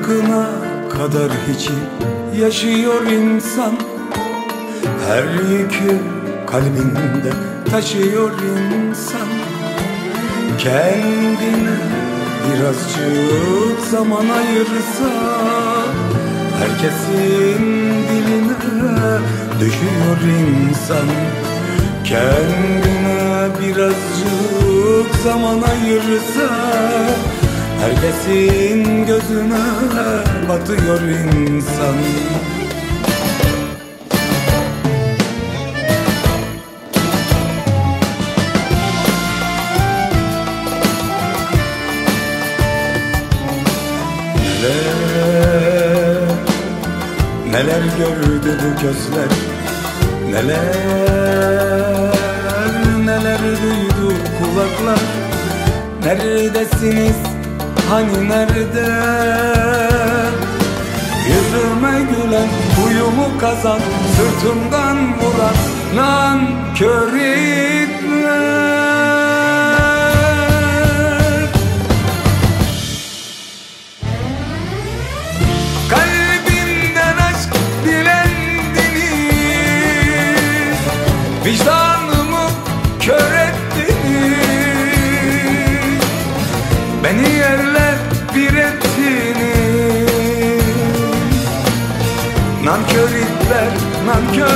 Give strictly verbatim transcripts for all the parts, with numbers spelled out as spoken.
kırkına kadar hiç yaşıyor insan. Her yükü kalbinde taşıyor insan. Kendine birazcık zaman ayırsa herkesin diline düşüyor insan. Kendine birazcık zaman ayırsa herkesin gözüne batıyor insan. Neler, neler gördü bu gözler, neler, neler duydu kulaklar. Neredesiniz, hani nerede? Yüzüme gülen, huyumu kazan, sırtımdan vuran nankör itler. Kalbimden aşk dilendiniz, vicdanımı kör ettiniz. Beni yerle bir ettiniz. Nankör itler, nankör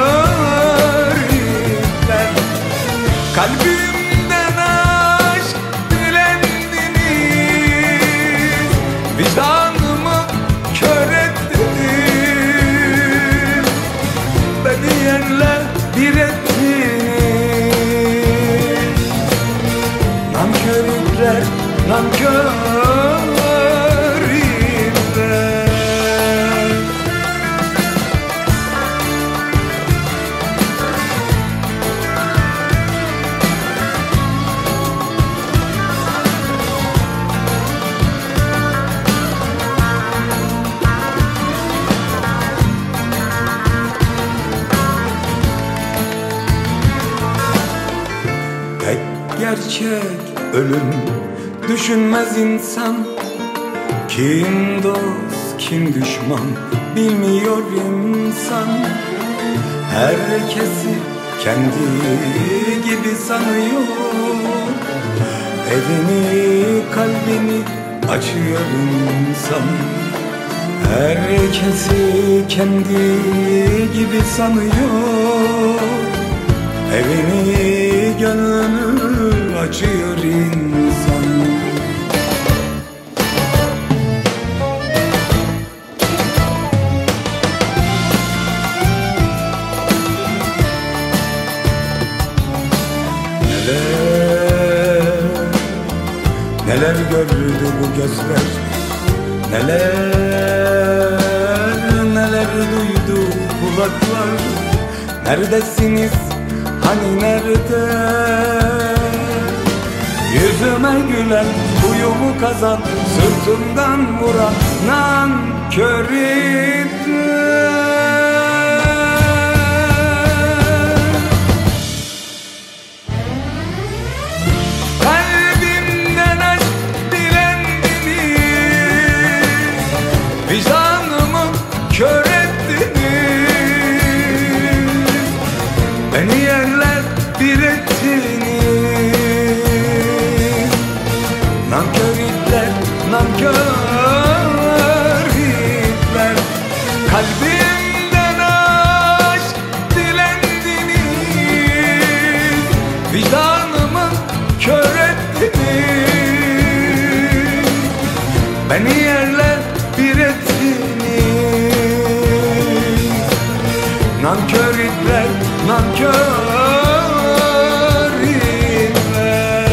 itler. Kalbimden aşk dilendiniz, vicdanımı kör ettiniz. Beni yerle bir ettiniz. Nankör itler, nankör itler. Tek gerçek ölüm düşünmez insan. Kim dost kim düşman bilmiyor insan. Herkesi kendi gibi sanıyor. Evini kalbini açıyor insan. Herkesi kendi gibi sanıyor. Evini gönlünü açıyor insan. Neler, neler gördü bu gözler, neler, neler duydu kulaklar. Neredesiniz, hani nerede? Yüzüme gülen, huyumu kazan, sırtımdan vuran nankör itler. Kalbimden aşk dilendiniz, vicdanımı kör ettiniz. Beni yerler bir ettiniz. Nankör itler, nankör itler. Kalbimden aşk dilendiniz, vicdanımı kör ettiniz. Beni yerler bir ettiniz. Nankör itler, nankör itler.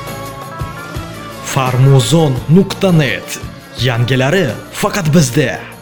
farmuzon nuqta net yangilari faqat bizda.